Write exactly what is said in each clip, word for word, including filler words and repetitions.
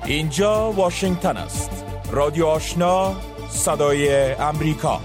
اینجا واشنگتن است. رادیو آشنا، صدای امریکا.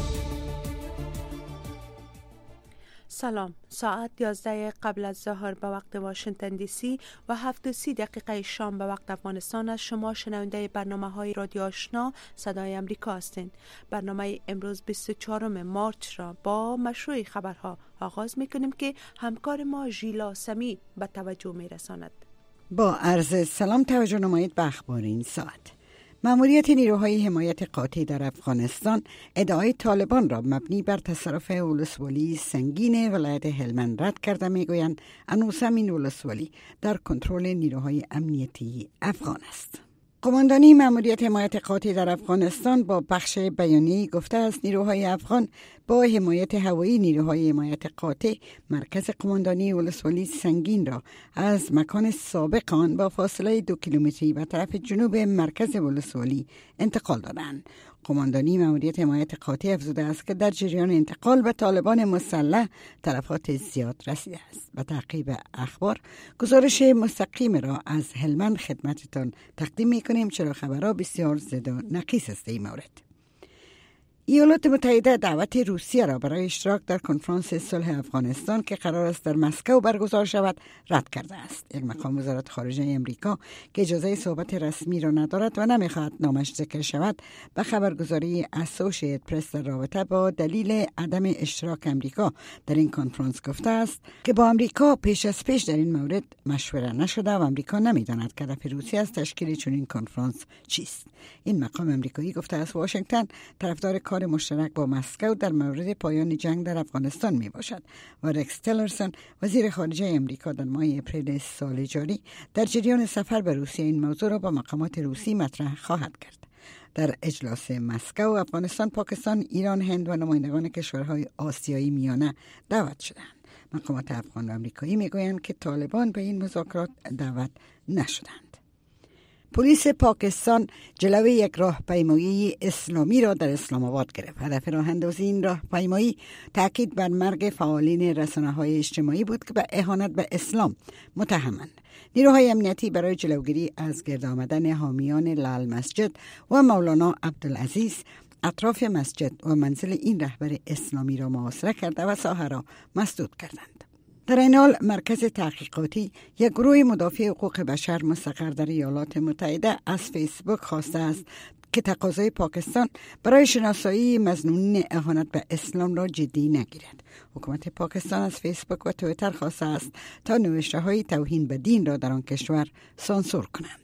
سلام. ساعت یازده قبل از ظهر به وقت واشنگتن دی سی و هفت و سی دقیقه شام به وقت افغانستان از شما شنونده برنامه های رادیو آشنا صدای امریکا هستین. برنامه امروز بیست و چهارم مارچ را با مشروع خبرها آغاز میکنیم که همکار ما ژیلا سمی به توجه میرساند. با عرض سلام توجه نمایید به اخبار این ساعت. مأموریت نیروهای حمایت قاطع در افغانستان ادعای طالبان را مبنی بر تصرف ولسوالی سنگین ولایت هلمند رد کرده. میگویند هنوز این ولسوالی در کنترل نیروهای امنیتی افغان است. قماندانی مأموریت حمایت قاطع در افغانستان با بخش بیانیه‌ای گفته است نیروهای افغان با حمایت هوایی نیروهای حمایت قاطع مرکز قماندانی ولسوالی سنگین را از مکان سابق آن با فاصله دو کیلومتری به طرف جنوب مرکز ولسوالی انتقال دادند. قماندانی مأموریت حمایت قاطع افزوده است که در جریان انتقال به طالبان مسلح تلفات زیاد رسیده است. به تعقیب اخبار گزارش مستقیم را از هلمند خدمتتان تقدیم می‌کنیم، چرا خبرها بسیار زد و نقیص است این مورد. ایالات متحده دعوت روسیه را برای اشتراک در کنفرانس صلح افغانستان که قرار است در مسکو برگزار شود رد کرده است. یک مقام وزارت خارجه امریکا که اجازه صحبت رسمی را ندارد و نمیخواهد نامش ذکر شود به خبرگزاری اسوشییت پرس در رابطه با دلیل عدم اشتراک امریکا در این کنفرانس گفته است که با امریکا پیش از پیش در این مورد مشوره نشده و امریکا نمیداند که هدف روسیه از تشکیل چنین کنفرانس چیست. این مقام امریکایی گفته است واشنگتن طرفدار کار مشترک با مسکو در مورد پایان جنگ در افغانستان می باشد و رکس تیلرسون وزیر خارجه امریکا در ماه اپریل سال جاری در جریان سفر به روسیه این موضوع را با مقامات روسی مطرح خواهد کرد. در اجلاس مسکو افغانستان، پاکستان، ایران، هند و نمایندگان کشورهای آسیایی میانه دعوت شدند. مقامات افغان و امریکایی می گویند که طالبان به این مذاکرات دعوت نشدند. پلیس پاکستان جلوی یک راهپیمایی اسلامی را در اسلام آباد گرفت. هدف راه اندازی این راهپیمایی تاکید بر مرگ فعالین رسانه‌های اجتماعی بود که به اهانت به اسلام متهمند. نیروهای امنیتی برای جلوگیری از گرد آمدن حامیان لال مسجد و مولانا عبدالعزیز اطراف مسجد و منزل این رهبر اسلامی را محاصره کرده و ساحه را مسدود کردند. در این حال مرکز تحقیقاتی یک گروه مدافع حقوق بشر مستقر در ایالات متحده از فیسبوک خواسته است که تقاضای پاکستان برای شناسایی مظنونین اهانت به اسلام را جدی نگیرد. حکومت پاکستان از فیسبوک و توییتر خواسته است تا نوشته‌های توهین به دین را در آن کشور سانسور کنند.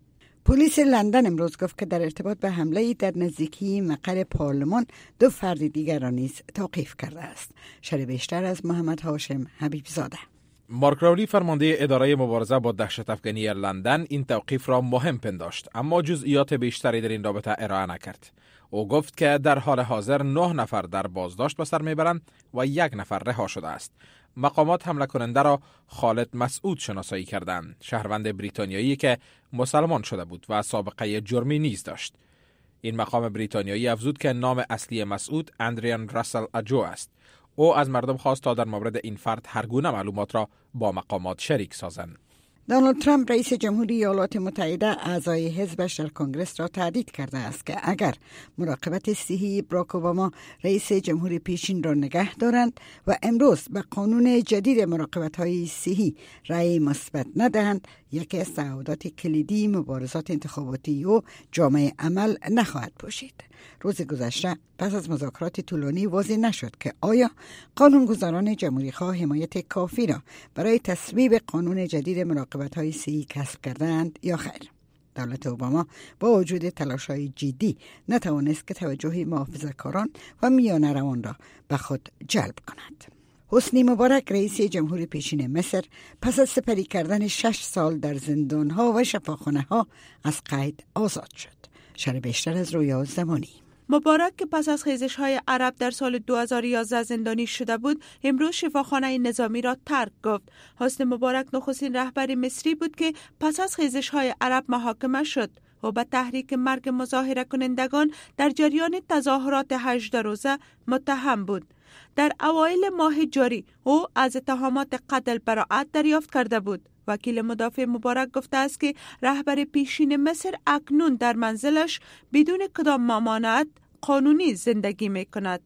پلیس لندن امروز گفت که در ارتباط به حمله‌ای در نزدیکی مقر پارلمان دو فرد دیگر را نیز توقیف کرده است. شرح بیشتر از محمد هاشم حبیب زاده. مارک راولی فرمانده اداره مبارزه با دهشت افکنی لندن این توقیف را مهم پنداشت، اما جزئیات بیشتری در این رابطه ارائه نکرد. او گفت که در حال حاضر نه نفر در بازداشت به سر میبرند و یک نفر رها شده است. مقامات حمله کننده را خالد مسعود شناسایی کردند، شهروند بریتانیایی که مسلمان شده بود و سابقه جرمی نیز داشت. این مقام بریتانیایی افزود که نام اصلی مسعود اندریان راسل اجو است. او از مردم خواست تا در مورد این فرد هر گونه معلومات را با مقامات شریک سازند. دونالد ترامپ رئیس جمهوری ایالات متحده اعضای حزبش در کنگره را تهدید کرده است که اگر مراقبت صحی براک اوباما رئیس جمهوری پیشین را نگه دارند و امروز به قانون جدید مراقبت‌های صحی رأی مثبت ندهند، یکی از تعهدات کلیدی مبارزات انتخاباتی و جامعه عمل نخواهد باشید. روز گذشته پس از مذاکرات طولانی واضح نشد که آیا قانونگذاران جمهوری‌خواه حمایت کافی را برای تصویب قانون جدید مراقبت‌های صحی کسب کردند یا خیر. دولت اوباما با وجود تلاش‌های جدی نتوانست که توجه محافظه‌کاران و میانه روان را به خود جلب کند. حسنی مبارک رئیس جمهوری پیشین مصر پس از سپری کردن شش سال در زندان‌ها و شفاخانه‌ها از قید آزاد شد. شرح بیشتر از رویا زمانی. مبارک که پس از خیزش‌های عرب در سال دو هزار و یازده زندانی شده بود، امروز شفاخانه نظامی را ترک گفت. حسنی مبارک نخستین رهبر مصری بود که پس از خیزش‌های عرب محاکمه شد و به تحریک مرگ مظاهره کنندگان در جریان تظاهرات هجده روزه متهم بود. در اوایل ماه جاری او از اتهامات قتل براءت دریافت کرده بود وکیل مدافع مبارک گفته است که رهبر پیشین مصر اکنون در منزلش بدون کدام ممانعت قانونی زندگی می کند.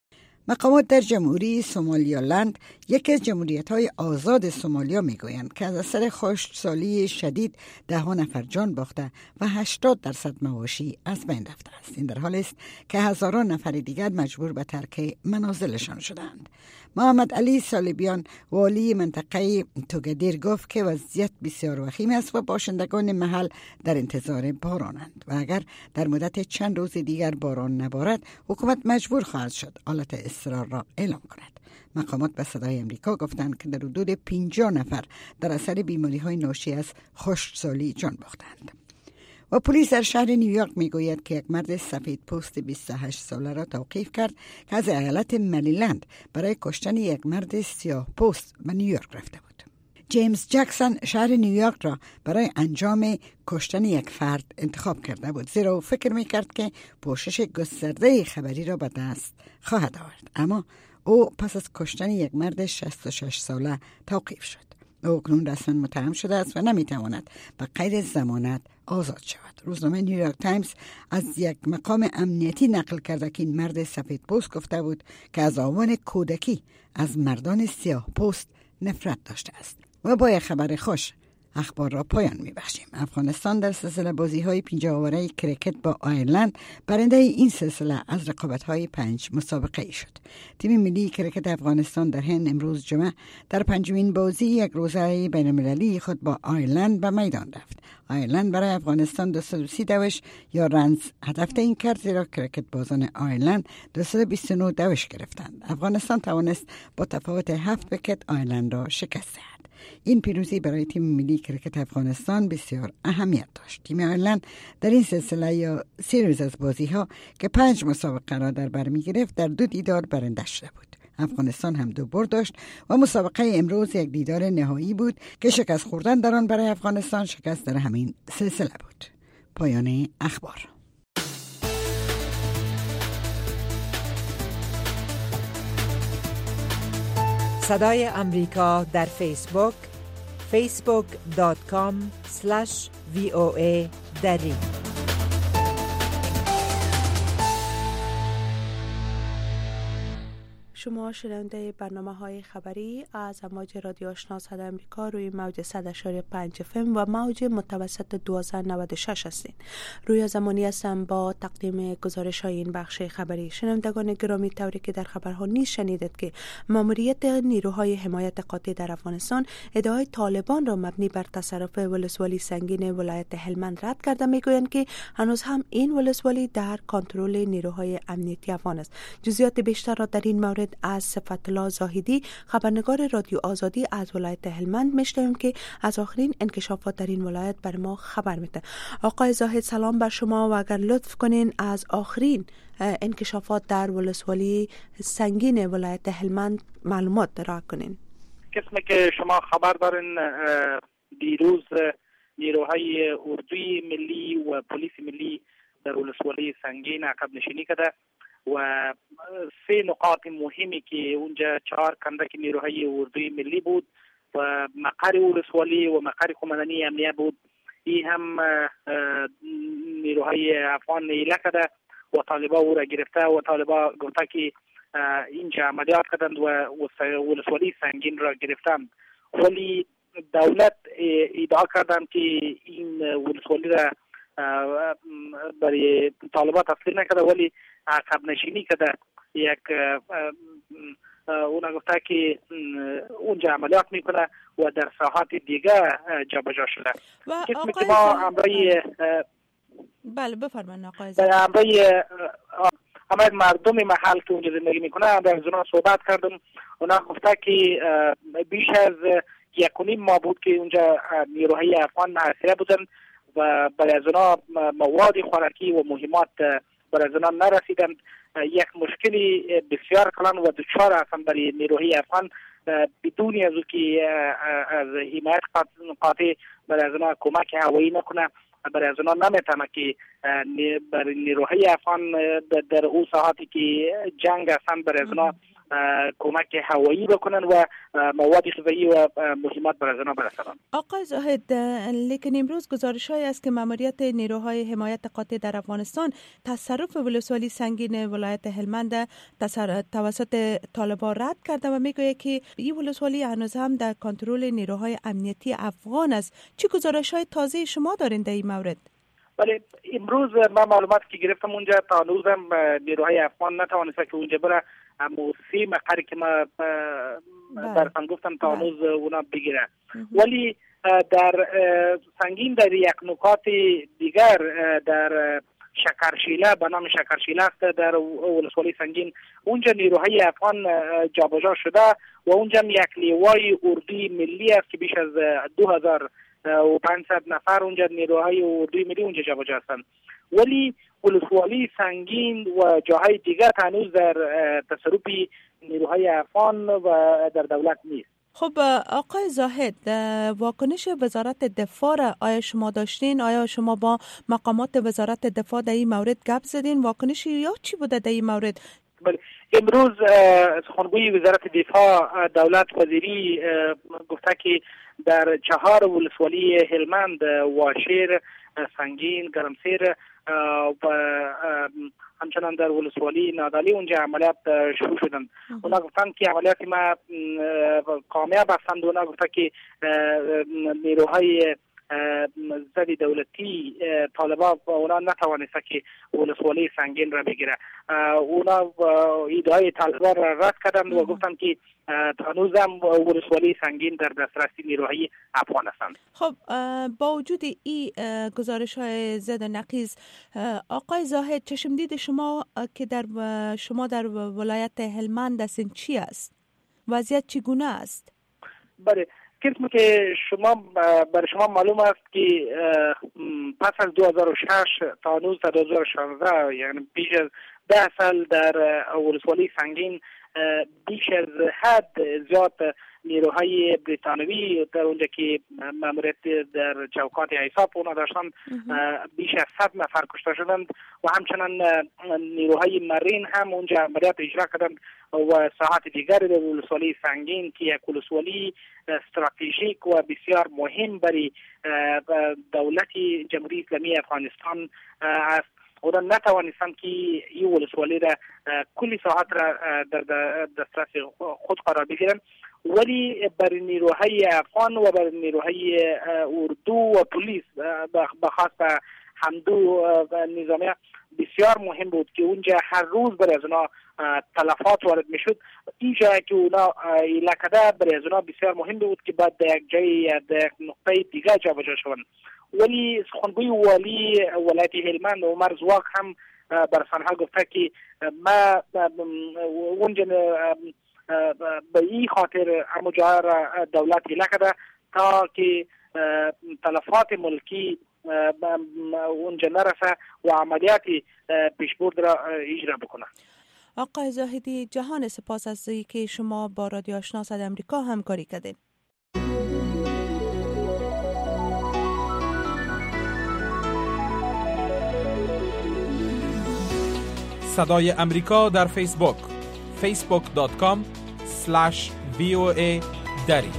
مقامات در جمهوری سومالیالند، یکی از جمهوریت‌های آزاد سومالیا میگویند که از اثر خشکسالی شدید ده نفر جان باخته و هشتاد درصد مواشی از بین رفته است. این در حالی است که هزاران نفر دیگر مجبور به ترک منازلشان شدند. محمد علی سالیبیان والی منطقه توگدیر گفت که وضعیت بسیار وخیم است و باشندگان محل در انتظار بارانند و اگر در مدت چند روز دیگر باران نبارد حکومت مجبور خواهد شد حالت اضطرار را اعلام کند. مقامات به صدای امریکا گفتند که در حدود پنجاه نفر در اثر بیماری‌های ناشی از خشکسالی جان باختند. و پلیس در شهر نیویورک میگوید که یک مرد سفید پوست بیست و هشت ساله را توقیف کرد که از ایالت مریلند برای کشتن یک مرد سیاه پوست به نیویورک رفته بود. جیمز جکسون شهر نیویورک را برای انجام کشتن یک فرد انتخاب کرده بود، زیرا او فکر میکرد که پوشش گسترده خبری را به دست خواهد آورد. اما او پس از کشتن یک مرد شصت و شش ساله توقیف شد. او اکنون رسما متهم شده است و نمیتواند به قید ضمانت آزاد شود. روزنامه نیویورک تایمز از یک مقام امنیتی نقل کرده که این مرد سفید پوست گفته بود که از آوان کودکی از مردان سیاه پوست نفرت داشته است. و با یک خبر خوش اخبار را پایان می‌بخشیم. افغانستان در سلسله بازی‌های پنجاه‌آوره کرکت با آیرلند برنده این سلسله از رقابت‌های پنج مسابقه شد. تیم ملی کرکت افغانستان در هند امروز جمعه در پنجمین بازی یک روزه بین‌المللی خود با آیرلند به میدان رفت. آیرلند برای افغانستان دویست و سی دوش یا رنز هدف تعیین کرد، زیرا کرکت بازان آیرلند دویست و بیست و نه دوش گرفتند. افغانستان توانست با تفاوت هفت ویکت آیرلند را شکست دهد. این پیروزی برای تیم ملی کرکت افغانستان بسیار اهمیت داشت. تیم آیرلند در این سلسله یا سیریز از بازی ها که پنج مسابقه را در بر می گرفت در دو دیدار برنده شده بود. افغانستان هم دو برد داشت و مسابقه امروز یک دیدار نهایی بود که شکست خوردن در آن برای افغانستان شکست در همین سلسله بود. پایان اخبار. صدای امریکا در فیسبوک فیسبوک دات کام اسلش وی او ای دری. شما شنونده برنامه های خبری از امواج رادیو آشنا صدای امریکا روی موج صد و پنج اف ام و موج متوسط دویست و نود و شش هستید. روی زمانی هستم با تقدیم گزارش های این بخش خبری. شنوندگان گرامی، طوری که در خبرها نیز شنیدید که ماموریت نیروهای حمایت قاطع در افغانستان ادعای طالبان را مبنی بر تصرف ولسوالی سنگین ولایت هلمند رد کرده، میگویند که هنوز هم این ولسوالی در کنترل نیروهای امنیتی افغان است. جزئیات بیشتر را در این مورد از صفت الله زاهدی، خبرنگار رادیو آزادی از ولایت هلمند میشنویم که از آخرین انکشافات در این ولایت بر ما خبر میده. آقای زاهد، سلام بر شما و اگر لطف کنین از آخرین انکشافات در ولسوالی سنگین ولایت هلمند معلومات ارائه کنین. قسمی که شما خبر دارین، دیروز نیروهای اردوی ملی و پلیس ملی در ولسوالی سنگین عقب نشینی کرده و سه نقاط مهمی که اونجا چهار کندک نیروهای اردوی ملی بود و مقر ولسوالی و مقر قماندانی امنیه بود. این هم نیروهای افغان نیله کرده و طالبا او را گرفته و طالبا گفته که اینجا عملیات کردند و ولسوالی سنگین را گرفتند، ولی دولت ادعا کردند که این ولسوالی را برای طالبات تسلیم نکرده ولی عقب نشینی کرده. یک اون گفته که اونجا عملیات میکنه و در ساحات دیگه جابجا شده. و کسی که ما همراه بله بفرمایید آقای زاهد، همراه همه مردم محل که اونجا زندگی میکنه در از اونا صحبت کردم. اونا گفته که بیش از یک و نیم ماه بود که اونجا نیروهای افغان محاصره بودن و برای از اونا مواد خوراکی و مهمات برای از اونا نرسیدند. یک مشکلی بسیار کلان و دچار هستند برای نیروهای افغان، بدون از او که از حمایت قاطع برای از اونا کمک هوایی نکنه. برای از اونا نمیتونه که برای نیروهای افغان در او ساعتی که جنگ هستند برای از اونا کمک هوایی بکنن و مواد غذایی و مهمات برای اونا برسانن. آقای زاهد، لیکن امروز گزارش‌هایی است که ماموریت نیروهای حمایت قاطع در افغانستان تصرف ولسوالی سنگین ولایت هلمند توسط طالبان رد کرده و میگوید که این ولسوالی هنوز هم در کنترل نیروهای امنیتی افغان است. چه گزارش‌های تازه شما دارین در این مورد؟ بله، امروز من معلومات که گرفتم اونجا تا هنوز هم نیروهای افغان نتوانسته که اونجا بره موسی مقری که ما براتون گفتم تا هنوز اونا بگیره. ولی در سنگین در یک نکات دیگر در شکرشیله به نام شکرشیله است در ولسوالی سنگین، اونجا نیروهای افغان جابجا شده و اونجا یک لیوای اردوی ملی است که بیش از دو هزار و پانصد نفر اونجا نیروهای اردوی ملی اونجا جابجا هستند. ولی ولسوالی سنگین و جاهای دیگر هنوز در تصرف نیروهای افغان و در دولت نیست. خب آقای زاهد، واکنش وزارت دفاع را آیا شما داشتین؟ آیا شما با مقامات وزارت دفاع در این مورد گپ زدین؟ واکنش یا چی بوده در این مورد؟ بله، امروز سخنگوی وزارت دفاع دولت وزیری گفته که در چهار ولسوالی هلمند، واشیر، سنگین، گرمسیر و همچنان در ولسوالی نادالی اونجا عملیات شروع شدند. اونا گفتن که عملیات ما کامیاب هستند. اونا گفتن که نیروهای ضد دولتی طالبان اونا نتوانسته که ولسوالی سنگین را بگیره. اونا ایده‌های طالبان را رد کردند و گفتن که هنوز هم ولسوالی سنگین در دسترس نیروهای افغان هستند. خب با وجود این گزارش‌های ضد نقیض، آقای زاهد، چشمدید شما که در شما در ولایت هلمند هستین چی است؟ وضعیت چگونه است؟ بله، قسمی که شما برای شما معلوم است که پس از دو هزار و شش تا هنوز تا دو هزار و شانزده، یعنی بیش از ده سال در ولسوالی سنگین بیش از حد زیاد نیروهای بریتانوی در اونجا که ماموریت در چوکات ایساپ اونا داشتن بیش از صد نفر کشته شدند و همچنان نیروهای مرین هم اونجا عملیات اجرا کردند و ساحات دیگری در ولسوالی سنگین که یک ولسوالی استراتژیک و بسیار مهم برای دولت جمهوری اسلامی افغانستان است. اونا نتوانستند که این ولسوالی را کلی ساحات را در دسترس خود قرار بگیرند، ولی برای نیروهای افغان و برای نیروهای اردو و پلیس بخاص همدو نظامیه بسیار مهم بود که اونجا هر روز برای از اونا تلفات وارد میشد. اینجا که اونا ایلکده برای از اونا بسیار مهم بود که بعد در یک جای در یک نقطه دیگه جابجا شوند. ولی سخنگوی والی ولایت هلمند عمر زواق هم برسانها گفته که ما اونجا به این خاطر همو جا را دولت ایله کرده تا که تلفات ملکی اونجا نرسه و عملیات پیشبرد را اجرا بکنه. آقای زاهدی، جهان سپاس از که شما با رادیو آشنا صدای آمریکا همکاری کردید. صدای امریکا در فیسبوک فیسبوک دات کام اسلش وی او ای دری.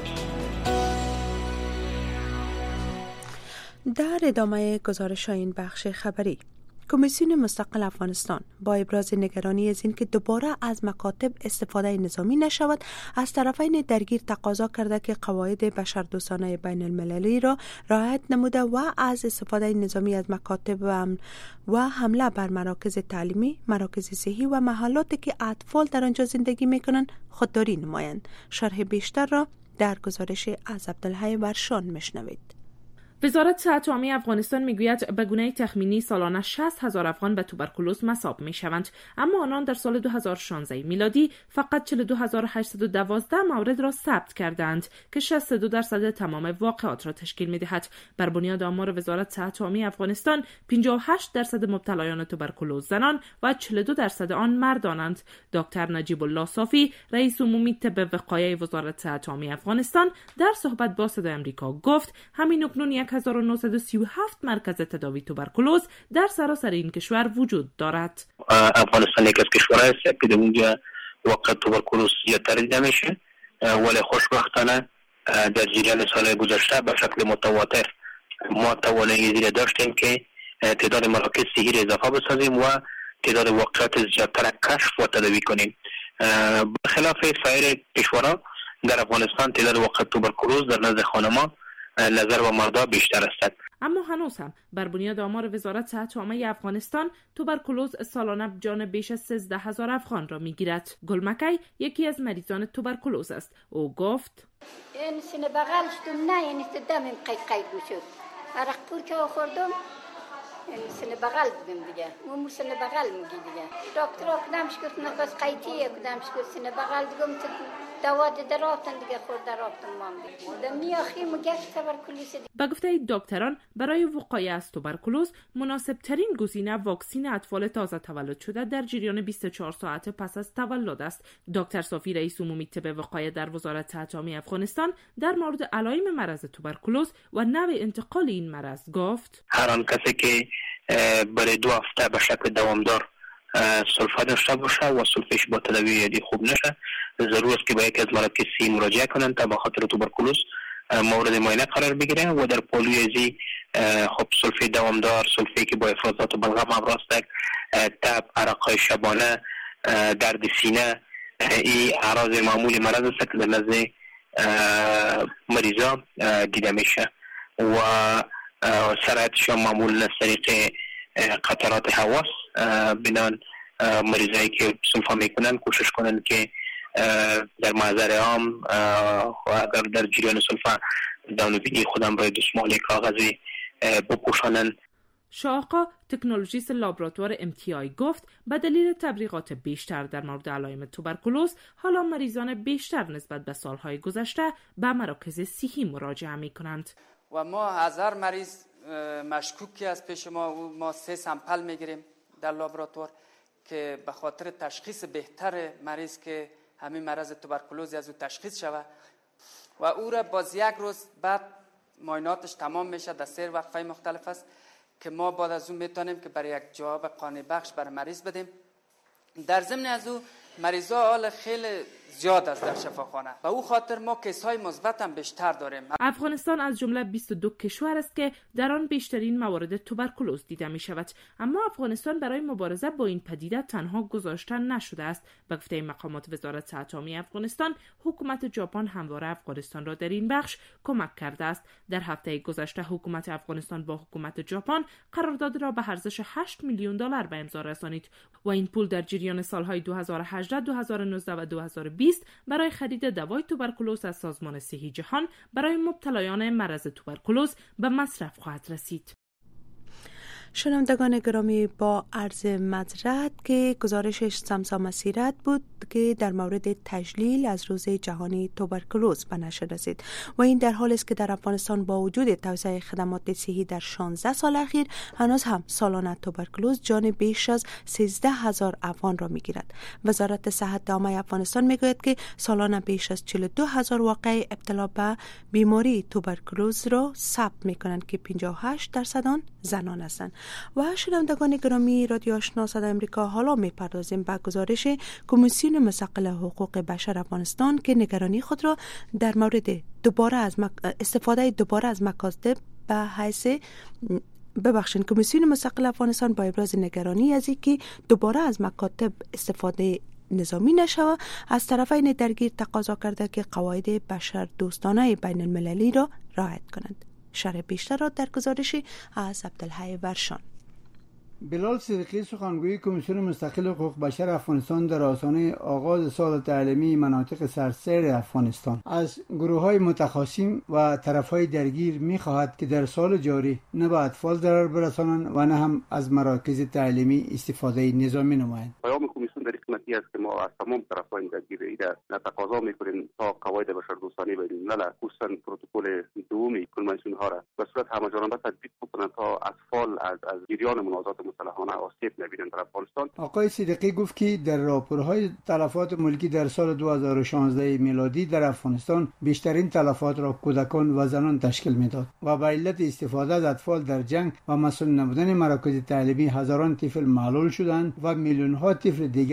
در ادامه گزارش این بخش خبری، کمیسیون مستقل افغانستان با ابراز نگرانی از اینکه دوباره از مکاتب استفاده نظامی نشود، از طرفین درگیر تقاضا کرده که قواعد بشردوستانه بین المللی را رعایت نموده و از استفاده نظامی از مکاتب و حمله بر مراکز تعلیمی، مراکز صحی و محلاتی که اطفال در آنجا زندگی میکنند خودداری نمایند. شرح بیشتر را در گزارش از عبدالحی ورشان میشنوید. وزارت صحت عامه افغانستان میگوید به گونه تخمینی سالانه شصت هزار افغان به توبرکولوز مصاب میشوند، اما آنان در سال دو هزار و شانزده میلادی فقط چهل و دو هزار و هشتصد و دوازده مورد را ثبت کردند که شصت و دو درصد تمام واقعات را تشکیل میدهد. بر بنیاد آمار وزارت صحت عامه افغانستان پنجاه و هشت درصد مبتلایان توبرکولوز زنان و چهل و دو درصد آن مردانند. دکتر نجیب الله صافی، رئیس عمومی طب وقایع وزارت صحت عامه افغانستان، در صحبت با صدای آمریکا گفت همین اکنون یک هزار و نهصد و سی و هفت مرکز تداوی توبرکولوز در سراسر این کشور وجود دارد. افغانستان یک از کشورهایی است که در اونجا وقع توبرکولوز زیادتر دیده میشه، ولی خوشبختانه در جریان سال گذشته به شکل متواتر ما توانایی زیر داشتیم که تعداد مراکز صحی را اضافه بسازیم و تعداد واقعات زیادتر کشف و تداوی کنیم. بخلاف سایر کشورها در افغانستان تعداد واقعات توبرکولوز در نزد خانما نظر و مردا بیشتر است. اما هنوز هم بر بنیاد آمار وزارت صحت عامه افغانستان توبرکولوز سالانه جان بیش از سیزده هزار افغان را میگیرد. گلمکی یکی از مریضان توبرکولوز است. او گفت این سینه بغل شدم، نه این دم قیق قیق شد. عرق پور که خوردم این سینه بغل بودم دیگه. مو سینه بغل میگی دیگه. دکتر کدامش گفت نفس قیتیه، کدامش گفت سینه بغل دیگم دوا دراتن دیگه خورد دراتن مام دیگه. دمی آخی مگش توبرکولوز. با گفته دکتران برای وقایه از توبرکولوز مناسب ترین گزینه واکسین اطفال تازه تولد شده در جریان بیست و چهار ساعت پس از تولد است. دکتر صافی رئیس عمومی طب وقایه در وزارت صحت عامه افغانستان در مورد علائم مرض توبرکولوز و نوع انتقال این مرض گفت: هر آن کسی که برای دو هفته به شکل دوامدار سلفه داشته باشه و سلفش با تداوی یدی خوب نشه، ضرور است که به یکی از مراکز صحی مراجعه کنند تا به خاطر توبرکولوز مورد معاینه قرار بگیره و در پولیویزی خب سلفه دوامدار، سلفه که با افرازات و بلغم همراه است، تب، عرق‌های شبانه، درد سینه، این اعراض معمول مرض است که در نزد مریضا دیده میشه و سرعتش معمول از طریق قطرات حواس. بنان مریضایی که سلفه میکنن کوشش کنن که در محضر عام و اگر در جریان سلفه دانوبینی خودم باید دستمال کاغذی بپوشانن. شاهقا تکنولوژیست لابراتوار ام تی آی گفت به دلیل تبلیغات بیشتر در مورد علائم توبرکولوز حالا مریضان بیشتر نسبت به سالهای گذشته به مراکز صحی مراجعه می کنند و ما هزار مریض مشکوکی از پیش ما و ما سه سامپل میگیریم در لابراتوار که به خاطر تشخیص بهتر مریض که همین مرض توبرکولوز از او تشخیص شود و او را باز یک روز بعد معایناتش تمام میشه در سه وقفه مختلف است که ما بعد از اون میتونیم که برای یک جواب قانع بخش برای مریض بدیم. در ضمن از او مریضا حال خیلی زیاد است در شفاخانه و او خاطر ما کیس‌های مثبت هم بیشتر داریم. افغانستان از جمله بیست و دو کشور است که در آن بیشترین موارد توبرکولوز دیده می شود، اما افغانستان برای مبارزه با این پدیده تنها گذاشته نشده است. به گفته مقامات وزارت صحت عامه افغانستان، حکومت ژاپن همواره افغانستان را در این بخش کمک کرده است. در هفته گذشته حکومت افغانستان با حکومت ژاپن قرارداد را به ارزش هشت میلیون دلار به امضا رسانید و این پول در جریان سالهای دو هزار و هجده، دو هزار و نوزده و دو هزار و بیست برای خرید دوای توبرکولوز از سازمان صحی جهان برای مبتلایان مرض توبرکولوز به مصرف خواهد رسید. شنوندگان گرامی، با عرض معذرت که گزارشش سمسا مسیرت بود که در مورد تجلیل از روز جهانی توبرکولوز به نشر رسید و این در حالی است که در افغانستان با وجود توسعه خدمات صحی در شانزده سال اخیر هنوز هم سالانه توبرکولوز جان بیش از سیزده هزار افغان را میگیرد. وزارت صحت عامه افغانستان میگوید که سالانه بیش از چهل و دو هزار واقعه ابتلا به بیماری توبرکولوز را ثبت میکنند که پنجاه و هشت درصد آن زنان هستند. و شنوندگان گرامی رادیو آشنا صدای امریکا، حالا میپردازیم به گزارش کمیسیون مستقل حقوق بشر افغانستان که نگرانی خود را در مورد دوباره از مک... استفاده دوباره از مکاتب به حیث ببخشید کمیسیون مستقل افغانستان با ابراز نگرانی از اینکه دوباره از مکاتب استفاده نظامی نشود از طرفین درگیر تقاضا کرده که قواعد بشر دوستانه بین المللی را رعایت کنند. شرح بیشتر را در گزارش از عبدالحی ورشان. بلال صدیقی سخنگوی کمیسیون مستقل حقوق بشر افغانستان در آستانه آغاز سال تعلیمی مناطق سرسیر افغانستان از گروه‌های متخاصم و طرف‌های درگیر می‌خواهد که در سال جاری نه به اطفال ضرر برسانند و نه هم از مراکز تعلیمی استفاده نظامی نمایند. پیام کمیسیون در قسمتی است که ما از تمام طرف‌های درگیر ایده تقاضا می‌کنیم تا قواعد بشردوستانه بین الملل خصوصاً پروتکل دومی کنوانسیون ها را به صورت همه‌جانبه تطبیق کنند تا اطفال از از جریان منازعات مسلحانه آسیب نبینند در افغانستان. آقای صدیقی گفت که در راپورهای تلفات ملکی در سال دو هزار و شانزده میلادی در افغانستان بیشترین تلفات را کودکان و زنان تشکیل میداد و به علت استفاده از اطفال در جنگ و مسئول نبودن مراکز تعلیمی هزاران طفل معلول شدند و میلیون ها طفل دیگر از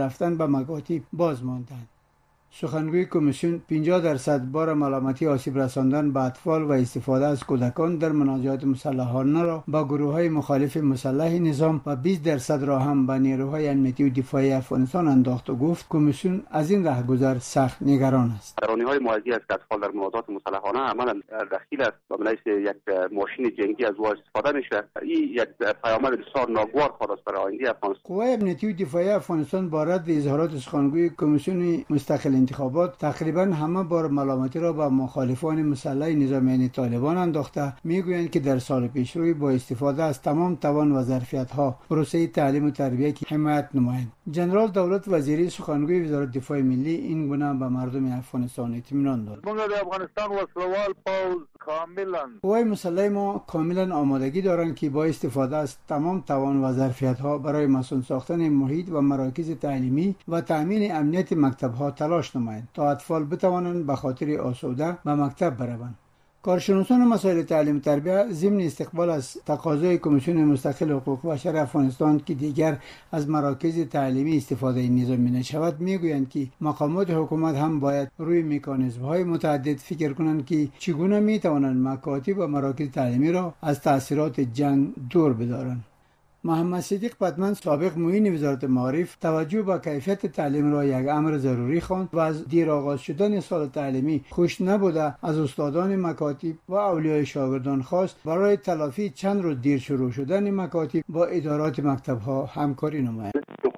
رفتن به مکاتب باز ماندند. سخنگوی کمیسیون پنجاه درصد بار ملامتی آسیب رساندن به اطفال و استفاده از کودکان در مناجات مسلحانه را با گروه‌های مخالف مسلح نظام و بیست درصد را هم به نیروهای امنیتی و دفاعی افغانستان انداخت و گفت کمیسیون از این رهگذر سخت نگران است. رانی‌های موازی است که اطفال در مناجات مسلحانه عملاً دخیل است و به یک ماشین جنگی از او استفاده میشه. این یک پیامد بسیار ناگوار خواهد برای آینده افغانستان. قوای امنیتی و دفاعی افغانستان با رد اظهارات سخنگوی کمیسیون مستقل انتخابات تقریبا همه بار ملامتی را به مخالفان مسلح نظامیان طالبان انداخته میگویند که در سال پیشروی با استفاده از تمام توان و ظرفیت‌ها پروسه تعلیم و تربیت که حمایت نمایند. جنرال دولت وزیری سخنگوی وزارت دفاع ملی این گونه به مردم افغانستان اطمینان داد. موږ د افغانستان وسلوال پوز کاملا قوای مسلح ما کاملا آمادگی دارند که با استفاده از تمام توان و ظرفیت‌ها برای مسئول ساختن محیط و مراکز تعلیمی و تأمین امنیت مکتب‌ها تلاش نمایند تا اطفال بتوانند به خاطر آسوده به مکتب بروند. کارشناسان مسائل تعلیم و تربیت ضمن استقبال از تقاضای کمیسیون مستقل حقوق بشر افغانستان که دیگر از مراکز تعلیمی استفاده نظامی نشود میگویند که مقامات حکومت هم باید روی مکانیزم‌های متعدد فکر کنند که چگونه میتوانند مکاتب و مراکز تعلیمی را از تاثیرات جنگ دور بدارند. محمد صدیق پتمن سابق معین وزارت معارف توجه به کیفیت تعلیم را یک امر ضروری خواند و از دیر آغاز شدن سال تعلیمی خوش نبوده از استادان مکاتب و اولیای شاگردان خواست برای تلافی چند روز دیر شروع شدن مکاتب با ادارات مکتب‌ها همکاری نمایند.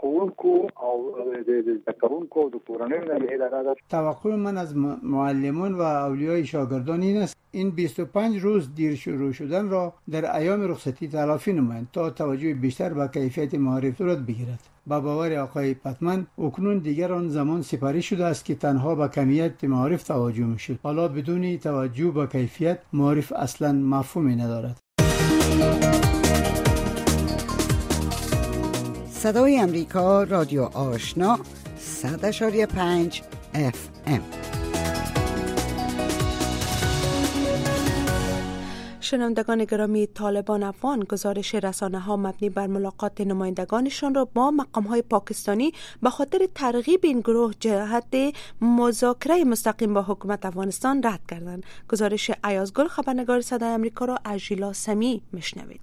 توقع من از معلمان و اولیای شاگردان این است این بیست و پنج روز دیر شروع شدن را در ایام رخصتی تلافی نمایند تا توجه بیشتر به کیفیت معارف صورت بگیرد. با باور آقای پتمن اکنون دیگر آن زمان سپری شده است که تنها به کمیت معارف توجه میشد. حالا بدون توجه به کیفیت معارف اصلا مفهومی ندارد. صدای امریکا رادیو آشنا صد اشاری پنج اف ام. شنوندگان گرامی، طالبان افغان گزارش رسانه ها مبنی بر ملاقات نمایندگانشان را با مقام های پاکستانی به خاطر ترغیب این گروه جهت مذاکره مستقیم با حکومت افغانستان رد کردند. گزارش ایازگل خبرنگار صدای امریکا را از ژیلا سمی میشنوید.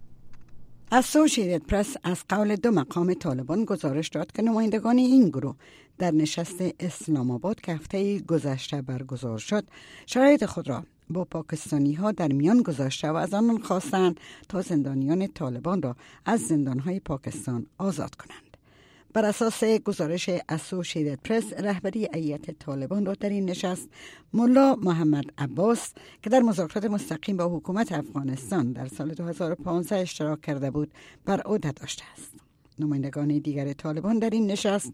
اسوشییتد پرس از قول دو مقام طالبان گزارش داد که نمایندگان این گروه در نشست اسلام آباد که هفته گذشته برگزار شد شرایط خود را با پاکستانی ها در میان گذاشته و از آنان خواستند تا زندانیان طالبان را از زندانهای پاکستان آزاد کنند. بر اساس گزارش اسوشییتد پرس، رهبری هیئت طالبان را در این نشست ملا محمد عباس که در مذاکرات مستقیم با حکومت افغانستان در سال دو هزار و پانزده اشتراک کرده بود بر عهده داشته است. نمایندگان دیگر طالبان در این نشست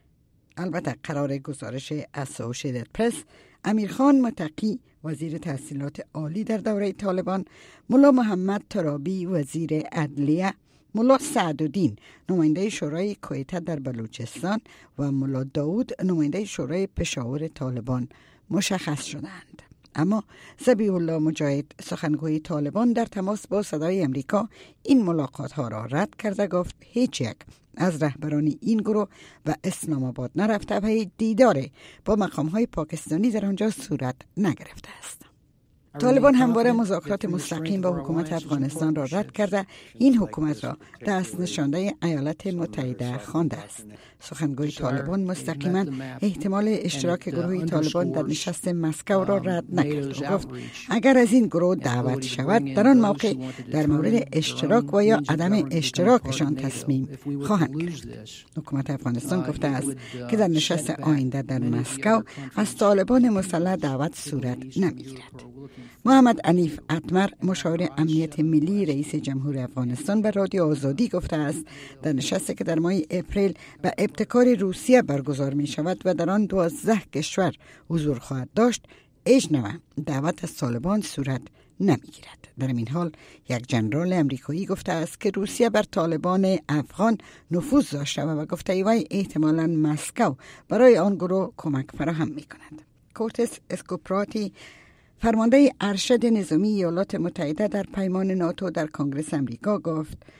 البته قرار گزارش اسوشییتد پرس امیرخان متقی وزیر تحصیلات عالی در دوره طالبان، ملا محمد ترابی وزیر عدلیه، ملا سعدالدین نماینده شورای کویته در بلوچستان و ملا داود نماینده شورای پشاور طالبان مشخص شدند. اما ذبیح الله مجاهد سخنگوی طالبان در تماس با صدای امریکا این ملاقات ها را رد کرده گفت هیچ یک از رهبران این گروه و اسلام آباد نرفته و هیچ دیدار با مقام های پاکستانی در آنجا صورت نگرفته است. طالبان همواره مذاکرات مستقیم با حکومت افغانستان را رد کرده این حکومت را دست نشانده ایالات متحده خوانده است. سخنگوی طالبان مستقیما احتمال اشتراک گروه طالبان در نشست مسکو را رد نکرد و گفت اگر از این گروه دعوت شود در آن موقع در مورد اشتراک و یا عدم اشتراکشان تصمیم خواهند گرفت. حکومت افغانستان گفته است که در نشست آینده در مسکو از طالبان مسلح دعوت صورت نمیگیرد. محمد عنیف اتمر مشاور امنیت ملی رئیس جمهور افغانستان به رادیو آزادی گفته است در نشستی که در ماه اپریل به ابتکار روسیه برگزار می شود و در آن دوازده کشور حضور خواهد داشت هیچ نوع دعوت از طالبان صورت نمی گیرد. در این حال یک جنرال امریکایی گفته است که روسیه بر طالبان افغان نفوذ داشته و گفته ای احتمالاً مسکو برای آن گروه کمک فراهم می کند. کورتس اسکوپراتی فرمانده ارشد نظامی ایالات متحده در پیمان ناتو در کنگره امریکا گفت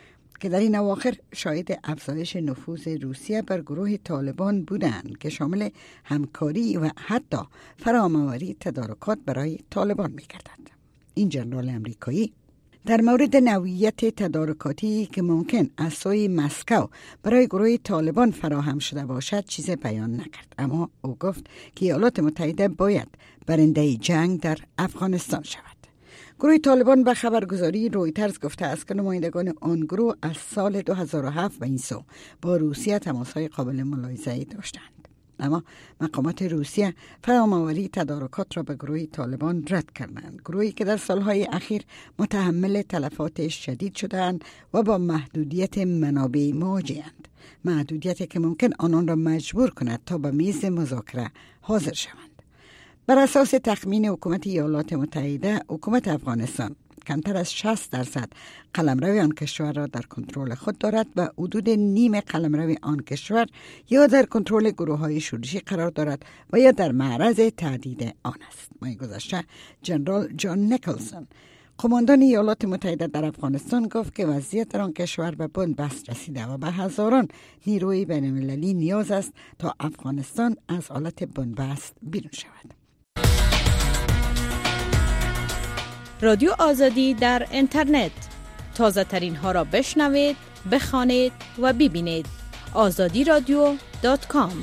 که در این اواخر شاهد افزایش نفوذ روسیه بر گروه طالبان بودند که شامل همکاری و حتی فرامآوری تدارکات برای طالبان می‌گردد. این جنرال امریکایی در مورد نوعیت تدارکاتی که ممکن از سوی مسکو برای گروه طالبان فراهم شده باشد چیزی بیان نکرد، اما او گفت که ایالات متحده باید برنده جنگ در افغانستان شود. گروه طالبان به خبرگزاری رویترز گفته است که نمایندگان آن گروه از سال دو هزار و هفت و این سو با روسیه تماس‌های قابل ملاحظه‌ای داشتند، اما مقامات روسیه فرامآوری تدارکات را به گروه طالبان رد کردند، گروهی که در سالهای اخیر متحمل تلفات شدید شدند و با محدودیت منابع مواجه‌اند، محدودیتی که ممکن آنان را مجبور کند تا به میز مذاکره حاضر شوند. بر اساس تخمین حکومت ایالات متحده، حکومت افغانستان کمتر از شصت درصد قلمرو آن کشور را در کنترل خود دارد و حدود نیم قلمرو آن کشور یا در کنترل گروه‌های شورشی قرار دارد و یا در معرض تهدید آن است. ماه گذشته جنرال جان نیکلسون، قماندان ایالات متحده در افغانستان، گفت که وضعیت در آن کشور به بنبست رسیده و به هزاران نیروی بین‌المللی نیاز است تا افغانستان از حالت بنبست بیرون شود. رادیو آزادی در اینترنت، تازه ترین ها را بشنوید، بخوانید و ببینید. آزادی رادیو دات کام.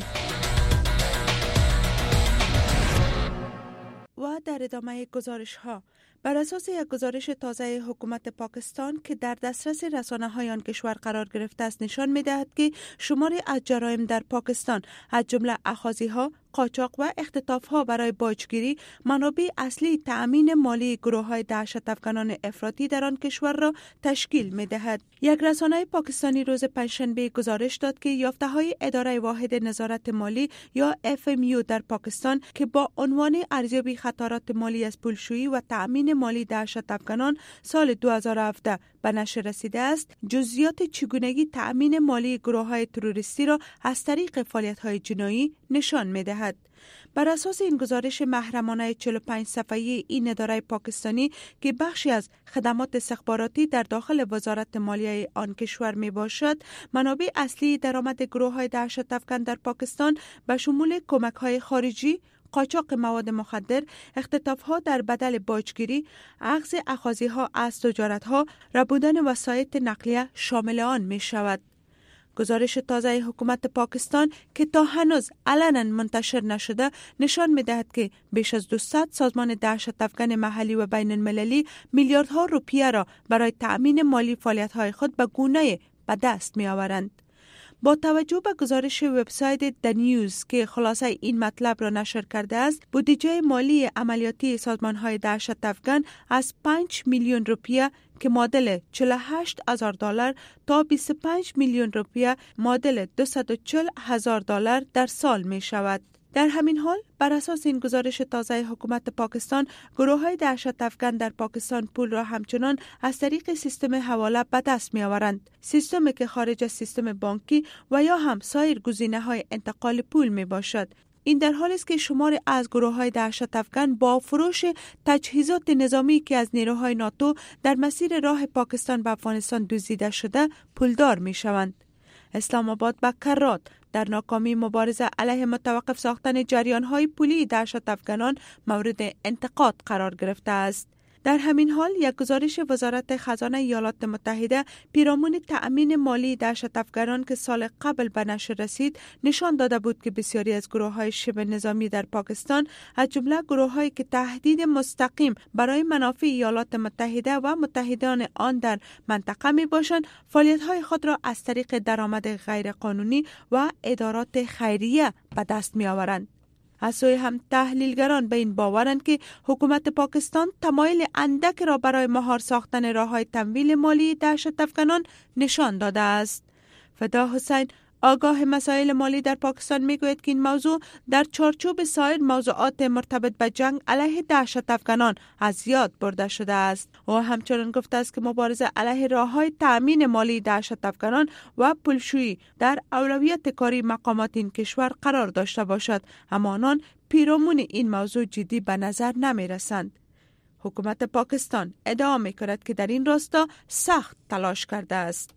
و در ادامه گزارش ها، بر اساس یک گزارش تازه حکومت پاکستان که در دسترس رسانه‌های آن کشور قرار گرفته است نشان می‌دهد که شماری از جرایم در پاکستان از جمله اخاذی‌ها، قاچاق و اختطاف‌ها برای باجگیری منابع اصلی تأمین مالی گروه‌های دهشت افغانان افراطی در آن کشور را تشکیل می‌دهد. یک رسانه پاکستانی روز پنجشنبه گزارش داد که یافته‌های اداره واحد نظارت مالی یا اف ام یو در پاکستان که با عنوان ارزیابی خطرات مالی از پولشویی و تأمین مالی دهشت افغانان سال دو هزار و هفده به نشر رسیده است، جزئیات چگونگی تأمین مالی گروه‌های تروریستی را از طریق فعالیت‌های جنایی نشان می‌دهد. بر اساس این گزارش محرمانه چهل و پنج صفحه‌ای این اداره پاکستانی که بخشی از خدمات استخباراتی در داخل وزارت مالیه آن کشور می باشد، منابع اصلی درآمد گروه‌های دهشت افغان در پاکستان به شمول کمک‌های خارجی، قاچاق مواد مخدر، اختطاف‌ها در بدل باجگیری، اخذ اخاذی‌ها از تجارت‌ها، ربودن وسایط نقلیه شامل آن می شود. گزارش تازه حکومت پاکستان که تا هنوز علنا منتشر نشده نشان می‌دهد که بیش از دویست سازمان دهشت افغان محلی و بین المللی میلیاردها روپیه را برای تأمین مالی فعالیت‌های خود به گونه به دست می‌آورند. با توجه به گزارش وبسایت د نیوز که خلاصه این مطلب را نشر کرده است، بودجه مالی عملیاتی سازمان‌های دهشت افغان از پنج میلیون روپیه که معادل چهل و هشت هزار دلار تا بیست و پنج میلیون روپیه معادل دویست و چهل هزار دلار در سال می شود. در همین حال بر اساس این گزارش تازه حکومت پاکستان، گروه‌های دهشت افغان در پاکستان پول را همچنان از طریق سیستم حواله به دست می‌آورند، سیستمی که خارج از سیستم بانکی و یا هم سایر گزینه‌های انتقال پول میباشد. این در حالی است که شماری از گروه‌های دهشت افغان با فروش تجهیزات نظامی که از نیروهای ناتو در مسیر راه پاکستان به افغانستان دزدیده شده پولدار می‌شوند. اسلام آباد به کرات در ناکامی مبارزه علیه متوقف ساختن جریان‌های پولی دهشت افغانان مورد انتقاد قرار گرفته است. در همین حال یک گزارش وزارت خزانه ایالات متحده پیرامون تأمین مالی دهشت افغانان که سال قبل به نشر رسید نشان داده بود که بسیاری از گروه‌های شبه نظامی در پاکستان از جمله گروه‌هایی که تهدید مستقیم برای منافع ایالات متحده و متحدان آن در منطقه می‌باشند، فعالیت‌های خود را از طریق درآمد غیرقانونی و ادارات خیریه به دست می‌آورند. از سوی هم تحلیلگران به این باورند که حکومت پاکستان تمایل اندک را برای مهار ساختن راه‌های تمویل مالی دهشت افغانان نشان داده است. فدا حسین، آگاه مسائل مالی در پاکستان میگوید که این موضوع در چارچوب سایر موضوعات مرتبط به جنگ علیه دهشت افغانان از یاد برده شده است. او همچنین گفته است که مبارزه علیه راه‌های تأمین مالی دهشت افغانان و پولشویی در اولویت کاری مقامات این کشور قرار داشته باشد، اما آنان پیرامون این موضوع جدی به نظر نمی رسند. حکومت پاکستان ادعا می کند که در این راستا سخت تلاش کرده است.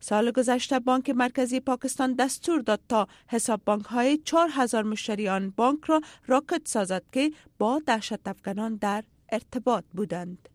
سال گذشته بانک مرکزی پاکستان دستور داد تا حساب بانک های چهار هزار مشتری آن بانک را راکت سازد که با دهشت افکنان در ارتباط بودند.